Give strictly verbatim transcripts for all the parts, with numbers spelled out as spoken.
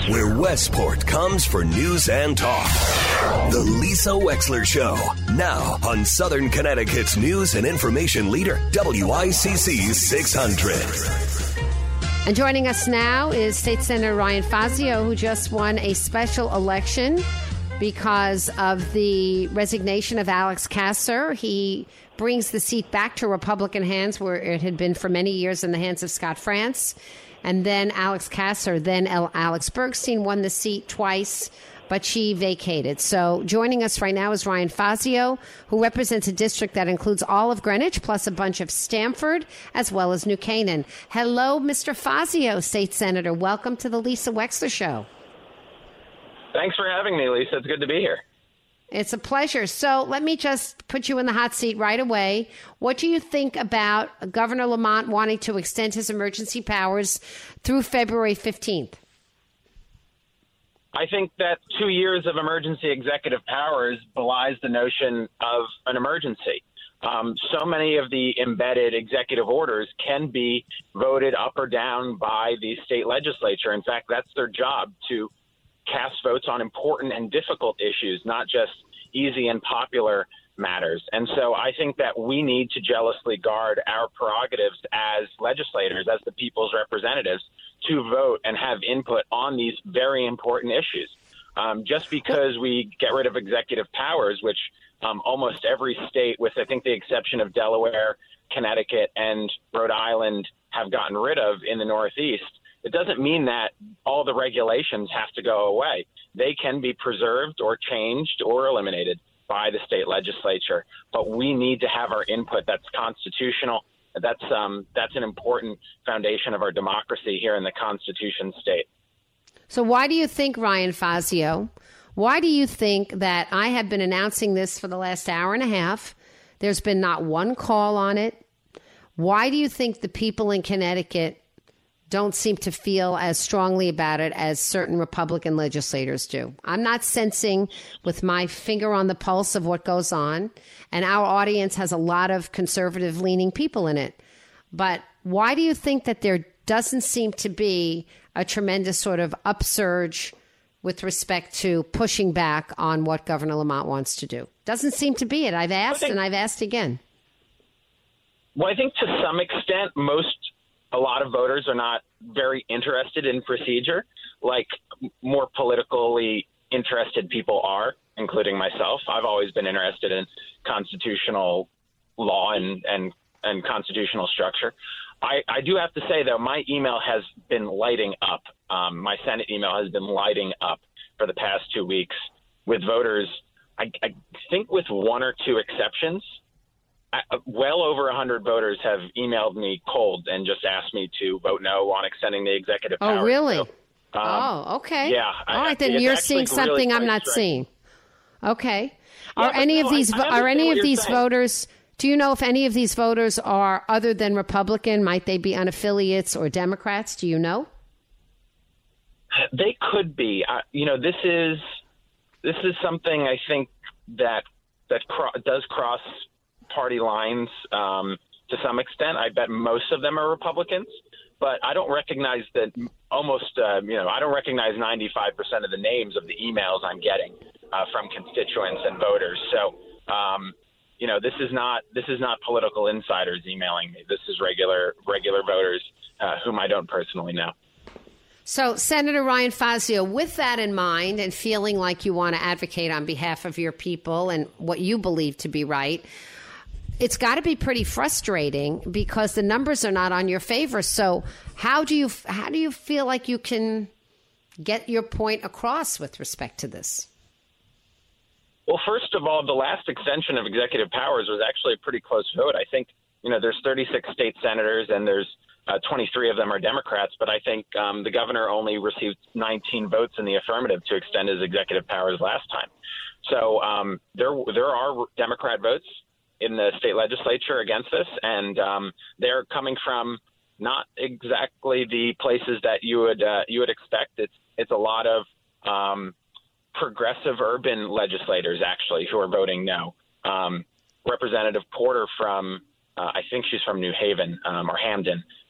where Westport comes for news and talk. The Lisa Wexler Show, now on Southern Connecticut's news and information leader, W I C C six hundred. And joining us now is State Senator Ryan Fazio, who just won a special election because of the resignation of Alex Kasser. He brings the seat back to Republican hands where it had been for many years in the hands of Scott France. And then Alex Kasser, then Alex Bergstein won the seat twice, but she vacated. So joining us right now is Ryan Fazio, who represents a district that includes all of Greenwich, plus a bunch of Stamford, as well as New Canaan. Hello, Mister Fazio, State Senator. Welcome to the Lisa Wexler Show. Thanks for having me, Lisa. It's good to be here. It's a pleasure. So let me just put you in the hot seat right away. What do you think about Governor Lamont wanting to extend his emergency powers through February fifteenth? I think that two years of emergency executive powers belies the notion of an emergency. Um, so many of the embedded executive orders can be voted up or down by the state legislature. In fact, that's their job, to cast votes on important and difficult issues, not just easy and popular matters. And so I think that we need to jealously guard our prerogatives as legislators, as the people's representatives, to vote and have input on these very important issues. Um, just because we get rid of executive powers, which um, almost every state, with I think the exception of Delaware, Connecticut, and Rhode Island, have gotten rid of in the Northeast, it doesn't mean that all the regulations have to go away. They can be preserved or changed or eliminated by the state legislature. But we need to have our input that's constitutional. That's um, that's an important foundation of our democracy here in the Constitution state. So why do you think, Ryan Fazio, why do you think that I have been announcing this for the last hour and a half? There's been not one call on it. Why do you think the people in Connecticut don't seem to feel as strongly about it as certain Republican legislators do? I'm not sensing with my finger on the pulse of what goes on, and our audience has a lot of conservative-leaning people in it. But why do you think that there doesn't seem to be a tremendous sort of upsurge with respect to pushing back on what Governor Lamont wants to do? Doesn't seem to be it. I've asked, think, and I've asked again. Well, I think to some extent, most a lot of voters are not very interested in procedure, like more politically interested people are, including myself. I've always been interested in constitutional law and, and, and constitutional structure. I, I do have to say, though, my email has been lighting up. Um, my Senate email has been lighting up for the past two weeks with voters, I, I think with one or two exceptions. Uh, well over one hundred voters have emailed me cold and just asked me to vote no on extending the executive power. Oh, really? So, um, oh, okay. Yeah. All right, I, then you're seeing something really I'm not striking. seeing. Okay. Yeah, are any no, of these I, I are any of these saying. voters? Do you know if any of these voters are other than Republican? Might they be unaffiliates or Democrats? Do you know? They could be. Uh, you know, this is this is something I think that that cro- does cross party lines um, to some extent. I bet most of them are Republicans, but I don't recognize that almost, uh, you know, I don't recognize ninety-five percent of the names of the emails I'm getting uh, from constituents and voters. So, um, you know, this is not this is not political insiders emailing me. This is regular regular voters uh, whom I don't personally know. So, Senator Ryan Fazio, with that in mind and feeling like you want to advocate on behalf of your people and what you believe to be right, it's got to be pretty frustrating because the numbers are not on your favor. So how do you how do you feel like you can get your point across with respect to this? Well, first of all, the last extension of executive powers was actually a pretty close vote. I think, you know, there's thirty-six state senators and there's uh, twenty-three of them are Democrats, but I think um, the governor only received nineteen votes in the affirmative to extend his executive powers last time. So um, there there are Democrat votes in the state legislature against this, and um, they're coming from not exactly the places that you would uh, you would expect. It's it's a lot of um, progressive urban legislators actually who are voting no. Um, Representative Porter from uh, I think she's from New Haven um, or Hamden,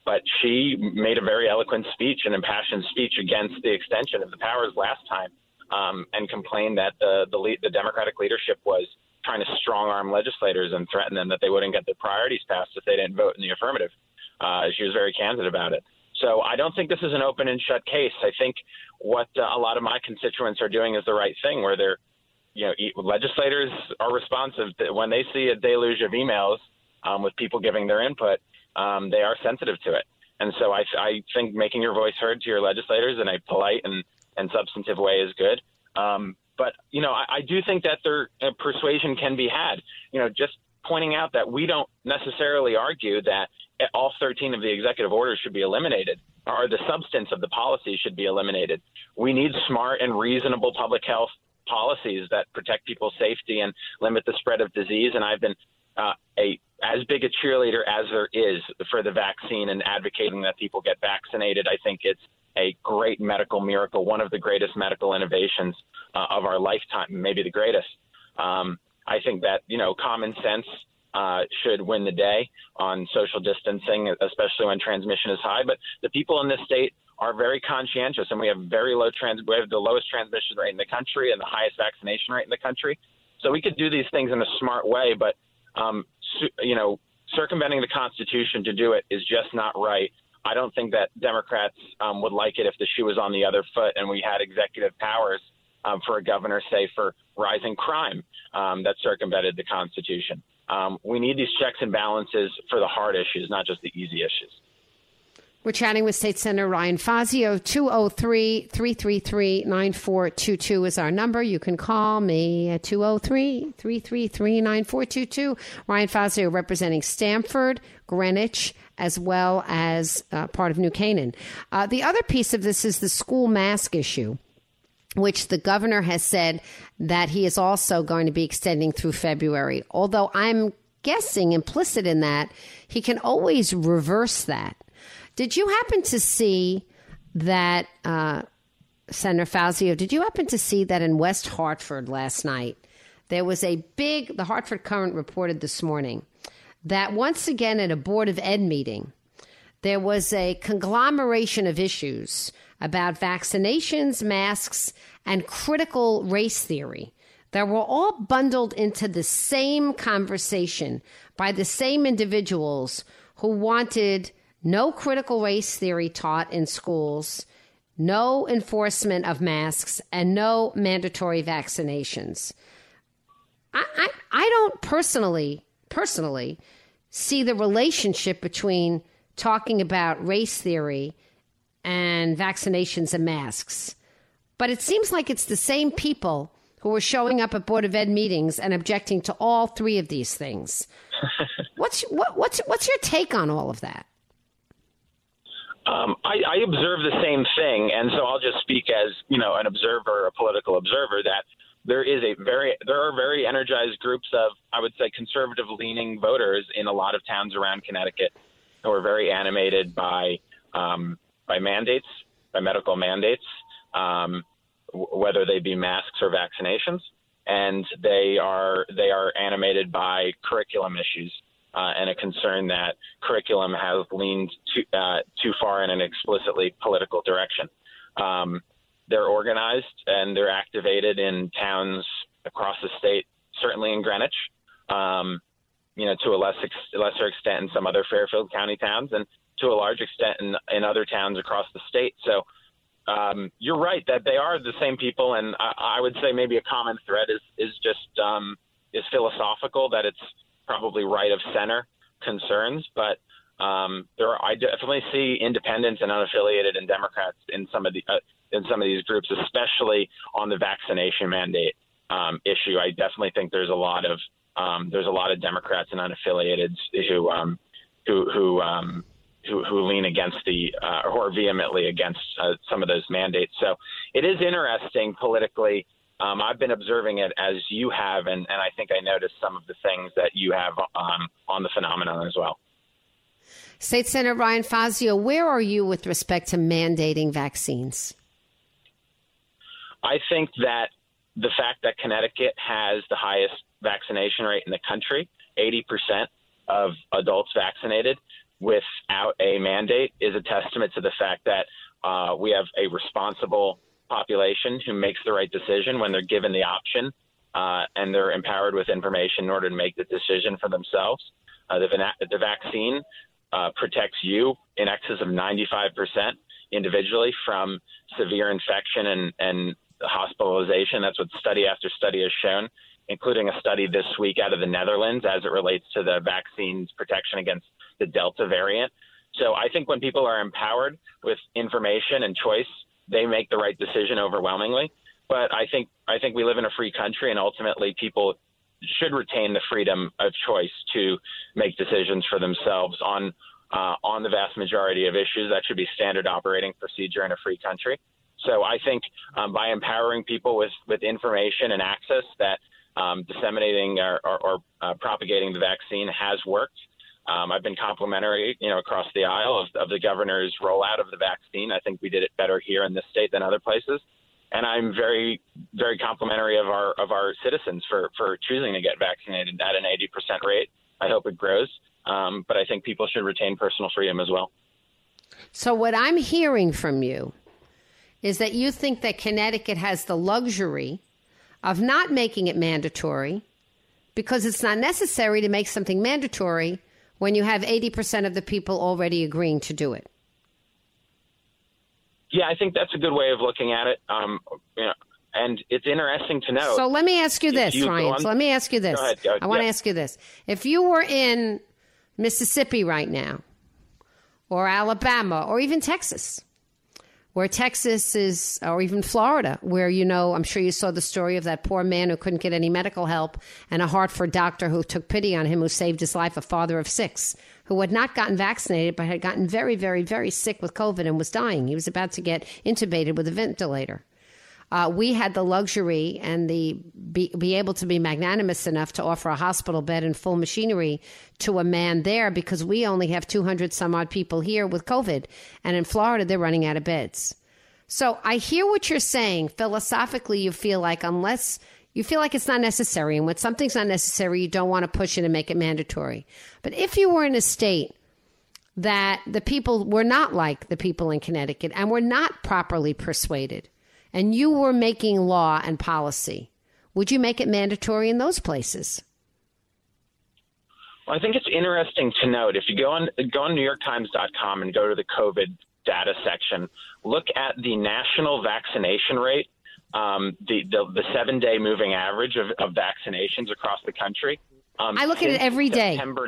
but she made a very eloquent speech, an impassioned speech against the extension of the powers last time, um, and complained that the, the, le- the Democratic leadership was trying to strong-arm legislators and threaten them that they wouldn't get their priorities passed if they didn't vote in the affirmative. Uh, she was very candid about it. So I don't think this is an open and shut case. I think what uh, a lot of my constituents are doing is the right thing, where they're, you know, legislators are responsive. When they see a deluge of emails um, with people giving their input, um, they are sensitive to it. And so I, I think making your voice heard to your legislators in a polite and, and substantive way is good. Um, but, you know, I, I do think that their uh, persuasion can be had, you know, just pointing out that we don't necessarily argue that all thirteen of the executive orders should be eliminated, or the substance of the policy should be eliminated. We need smart and reasonable public health policies that protect people's safety and limit the spread of disease. And I've been uh, a as big a cheerleader as there is for the vaccine and advocating that people get vaccinated. I think it's a great medical miracle, one of the greatest medical innovations uh, of our lifetime, maybe the greatest. Um, I think that, you know, common sense uh, should win the day on social distancing, especially when transmission is high. But the people in this state are very conscientious, and we have very low trans. We have the lowest transmission rate in the country and the highest vaccination rate in the country. So we could do these things in a smart way, but um, su- you know, circumventing the Constitution to do it is just not right. I don't think that Democrats um, would like it if the shoe was on the other foot and we had executive powers um, for a governor, say, for rising crime um, that circumvented the Constitution. Um, we need these checks and balances for the hard issues, not just the easy issues. We're chatting with State Senator Ryan Fazio. two oh three, three three three, nine four two two is our number. You can call me at two oh three, three three three, nine four two two. Ryan Fazio representing Stamford, Greenwich, as well as uh, part of New Canaan. Uh, the other piece of this is the school mask issue, which the governor has said that he is also going to be extending through February. Although I'm guessing implicit in that, he can always reverse that. Did you happen to see that, uh, Senator Fazio, did you happen to see that in West Hartford last night, there was a big, the Hartford Courant reported this morning, that once again at a Board of Ed meeting, there was a conglomeration of issues about vaccinations, masks, and critical race theory that were all bundled into the same conversation by the same individuals who wanted no critical race theory taught in schools, no enforcement of masks, and no mandatory vaccinations. I, I, I don't personally, personally see the relationship between talking about race theory and vaccinations and masks. But it seems like it's the same people who are showing up at Board of Ed meetings and objecting to all three of these things. What's what, what's what's your take on all of that? Um, I, I observe the same thing, and so I'll just speak as, you know, an observer, a political observer, that there is a very there are very energized groups of, I would say, conservative-leaning voters in a lot of towns around Connecticut who are very animated by um, by mandates, by medical mandates, um, w- whether they be masks or vaccinations, and they are they are animated by curriculum issues. Uh, and a concern that curriculum has leaned too, uh, too far in an explicitly political direction. Um, they're organized and they're activated in towns across the state, certainly in Greenwich, um, you know, to a less ex- lesser extent in some other Fairfield County towns, and to a large extent in, in other towns across the state. So um, you're right that they are the same people, and I, I would say maybe a common thread is is just um, is philosophical, that it's probably right of center concerns, but um, there are, I definitely see independents and unaffiliated and Democrats in some of the uh, in some of these groups, especially on the vaccination mandate um, issue. I definitely think there's a lot of um, there's a lot of Democrats and unaffiliated who um, who who, um, who who lean against the uh, or who are vehemently against uh, some of those mandates. So it is interesting politically. Um, I've been observing it as you have, and, and I think I noticed some of the things that you have um, on the phenomenon as well. State Senator Ryan Fazio, where are you with respect to mandating vaccines? I think that the fact that Connecticut has the highest vaccination rate in the country, eighty percent of adults vaccinated, without a mandate is a testament to the fact that uh, we have a responsible population who makes the right decision when they're given the option uh, and they're empowered with information in order to make the decision for themselves. Uh, the, the vaccine uh, protects you in excess of ninety-five percent individually from severe infection and, and hospitalization. That's what study after study has shown, including a study this week out of the Netherlands as it relates to the vaccine's protection against the Delta variant. So I think when people are empowered with information and choice, they make the right decision overwhelmingly. But I think I think we live in a free country, and ultimately people should retain the freedom of choice to make decisions for themselves on uh, on the vast majority of issues. That should be standard operating procedure in a free country. So I think um, by empowering people with, with information and access, that um, disseminating or, or, or uh, propagating the vaccine has worked. Um, I've been complimentary, you know, across the aisle of, of the governor's rollout of the vaccine. I think we did it better here in this state than other places. And I'm very, very complimentary of our of our citizens for, for choosing to get vaccinated at an eighty percent rate. I hope it grows. Um, but I think people should retain personal freedom as well. So what I'm hearing from you is that you think that Connecticut has the luxury of not making it mandatory because it's not necessary to make something mandatory when you have eighty percent of the people already agreeing to do it. Yeah, I think that's a good way of looking at it. Um, you know, and it's interesting to know. So let me ask you this, you Ryan. on, so let me ask you this. Go ahead, go, I want to yeah. ask you this. If you were in Mississippi right now, or Alabama, or even Texas, where Texas is, or even Florida, where, you know, I'm sure you saw the story of that poor man who couldn't get any medical help and a Hartford doctor who took pity on him, who saved his life, a father of six, who had not gotten vaccinated, but had gotten very, very, very sick with COVID and was dying. He was about to get intubated with a ventilator. Uh, we had the luxury and the be, be able to be magnanimous enough to offer a hospital bed and full machinery to a man there because we only have two hundred some odd people here with COVID. And in Florida, they're running out of beds. So I hear what you're saying. Philosophically, you feel like unless you feel like it's not necessary, and when something's not necessary, you don't want to push it and make it mandatory. But if you were in a state that the people were not like the people in Connecticut and were not properly persuaded, and you were making law and policy, would you make it mandatory in those places? Well, I think it's interesting to note, if you go on go on New York Times dot com and go to the COVID data section, look at the national vaccination rate, um, the, the, the seven-day moving average of, of vaccinations across the country. Um, I look at it every day. September,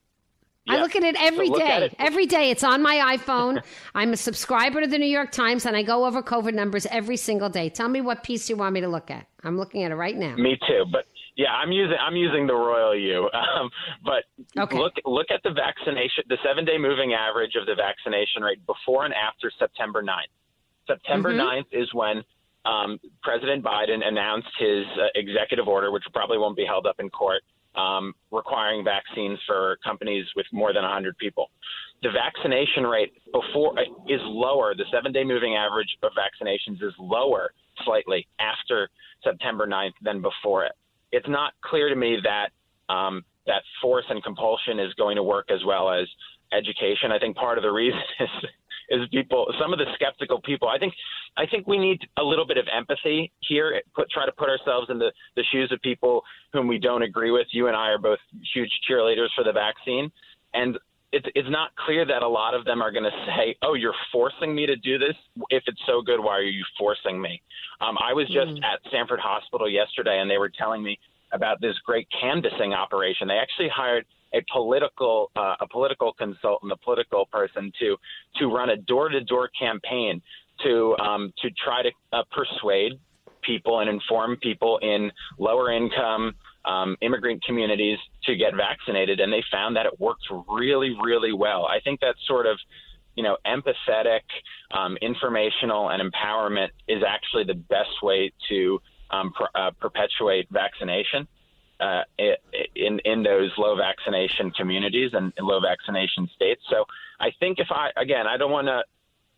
I yeah. look at it every so day. It. Every day. It's on my iPhone. I'm a subscriber to the New York Times, and I go over COVID numbers every single day. Tell me what piece you want me to look at. I'm looking at it right now. Me too. But yeah, I'm using I'm using the royal you. Um, but okay. look look at the vaccination, the seven-day moving average of the vaccination rate before and after September ninth. September mm-hmm. ninth is when um, President Biden announced his uh, executive order, which probably won't be held up in court, um, requiring vaccines for companies with more than one hundred people. The vaccination rate before is lower. The seven-day moving average of vaccinations is lower slightly after September ninth than before it. It's not clear to me that um, that force and compulsion is going to work as well as education. I think part of the reason is is people, some of the skeptical people. I think I think we need a little bit of empathy here. Put try to put ourselves in the, the shoes of people whom we don't agree with. You and I are both huge cheerleaders for the vaccine, and it's it's not clear that a lot of them are going to say, "Oh, you're forcing me to do this. If it's so good, why are you forcing me?" Um, I was just mm. at Sanford Hospital yesterday, and they were telling me about this great canvassing operation. They actually hired a political uh, a political consultant, a political person to to run a door-to-door campaign to um, to try to uh, persuade people and inform people in lower income um, immigrant communities to get vaccinated. And they found that it works really, really well. I think that sort of, you know, empathetic, um, informational and empowerment is actually the best way to um, pr- uh, perpetuate vaccination uh, in, in those low vaccination communities and low vaccination states. So I think if I, again, I don't want to,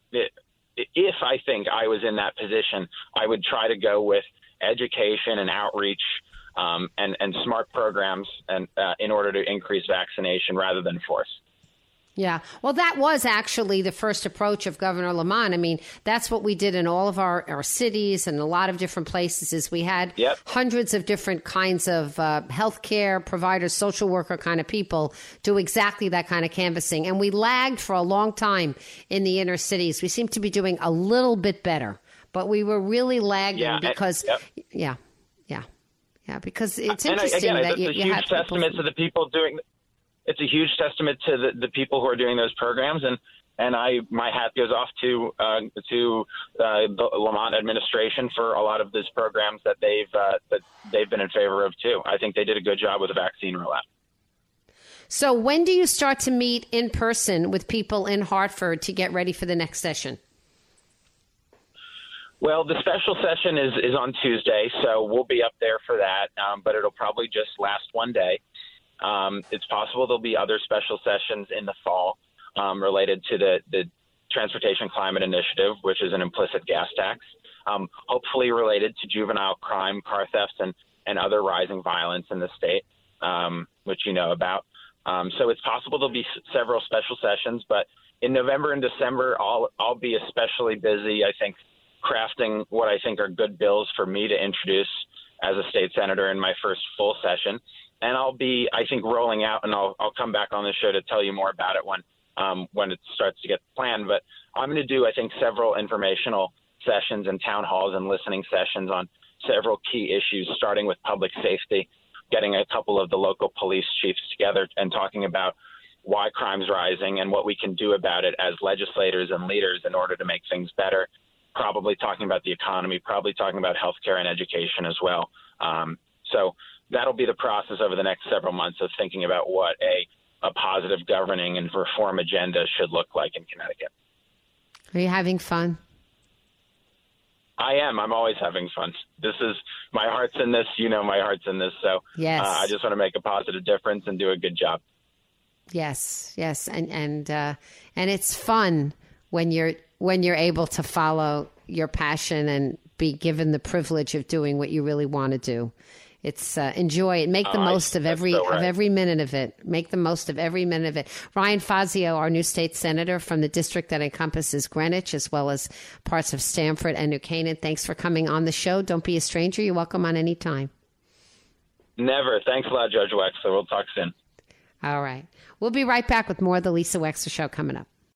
if I think I was in that position, I would try to go with education and outreach um, and, and smart programs and uh, in order to increase vaccination rather than force. Yeah. Well, that was actually the first approach of Governor Lamont. I mean, that's what we did in all of our, our cities and a lot of different places is we had yep. hundreds of different kinds of uh, healthcare providers, social worker kind of people do exactly that kind of canvassing. And we lagged for a long time in the inner cities. We seem to be doing a little bit better, but we were really lagging yeah, because, and, yep. yeah, yeah, yeah, because it's and interesting again, that it's you, a you huge have testament people. to the people doing It's a huge testament to the, the people who are doing those programs, and and I my hat goes off to uh, to uh, the Lamont administration for a lot of these programs that they've uh, that they've been in favor of too. I think they did a good job with the vaccine rollout. So when do you start to meet in person with people in Hartford to get ready for the next session? Well, the special session is is on Tuesday, so we'll be up there for that, um, but it'll probably just last one day. Um, it's possible there'll be other special sessions in the fall um, related to the, the Transportation Climate Initiative, which is an implicit gas tax, um, hopefully related to juvenile crime, car thefts, and, and other rising violence in the state, um, which you know about. Um, so it's possible there'll be s- several special sessions, but in November and December, I'll, I'll be especially busy, I think, crafting what I think are good bills for me to introduce as a state senator in my first full session. And I'll be, I think, rolling out, and I'll I'll come back on the show to tell you more about it when um, when it starts to get planned. But I'm going to do, I think, several informational sessions and town halls and listening sessions on several key issues, starting with public safety, getting a couple of the local police chiefs together and talking about why crime's rising and what we can do about it as legislators and leaders in order to make things better. Probably talking about the economy, probably talking about healthcare and education as well. Um, so that'll be the process over the next several months of thinking about what a, a positive governing and reform agenda should look like in Connecticut. Are you having fun? I am. I'm always having fun. This is my heart's in this. You know, my heart's in this. So yes. uh, I just want to make a positive difference and do a good job. Yes, yes, and and uh, and it's fun when you're when you're able to follow your passion and be given the privilege of doing what you really want to do. It's uh, enjoy it. Make the oh, most I, of every so right. of every minute of it. Make the most of every minute of it. Ryan Fazio, our new state senator from the district that encompasses Greenwich, as well as parts of Stamford and New Canaan. Thanks for coming on the show. Don't be a stranger. You're welcome on any time. Never. Thanks a lot, Judge Wexler. We'll talk soon. All right. We'll be right back with more of the Lisa Wexler Show coming up.